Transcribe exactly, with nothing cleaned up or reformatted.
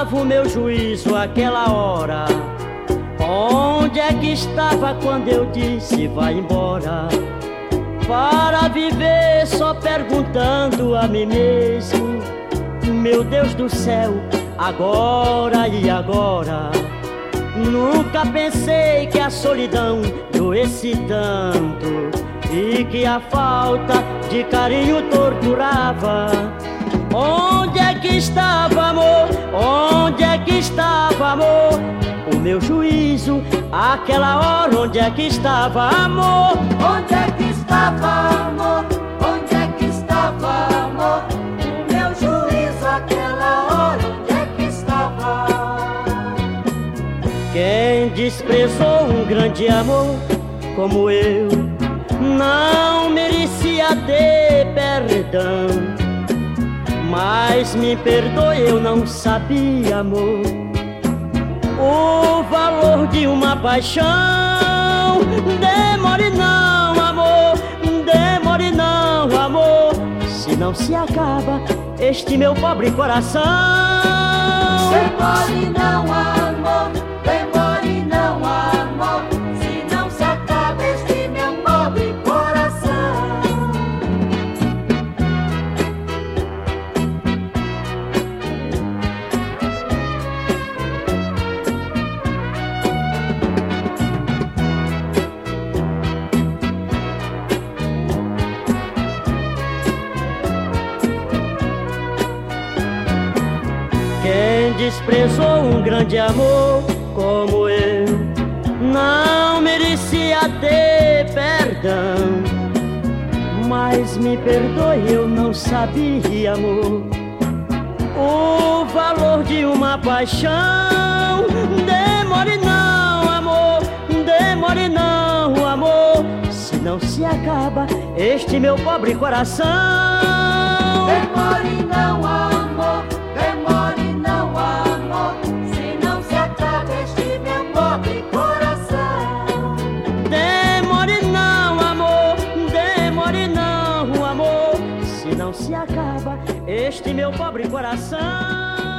estava o meu juízo àquela hora? Onde é que estava quando eu disse vai embora? Para viver só perguntando a mim mesmo: meu Deus do céu, agora e agora? Nunca pensei que a solidão doesse tanto e que a falta de carinho torturava. Onde é que estava, amor? Onde é que estava, amor? O meu juízo, àquela hora, onde é que estava, amor? Onde é que estava, amor? Onde é que estava, amor? O meu juízo, àquela hora, onde é que estava? Quem desprezou um grande amor como eu não merecia ter perdão. Mas me perdoe, eu não sabia, amor, o valor de uma paixão. Demore não, amor, demore não, amor, se não se acaba este meu pobre coração. Demore não, amor, demore não, amor, se não se acaba este meu pobre coração. Quem desprezou um grande amor como eu não merecia ter perdão. Mas me perdoe, eu não sabia, amor, o valor de uma paixão. Demore não, amor, demore não, amor, se não se acaba este meu pobre coração. Demore não, amor, demore não, amor, se não se acaba este meu pobre coração. Demore não, amor, demore não, amor, se não se acaba este meu pobre coração.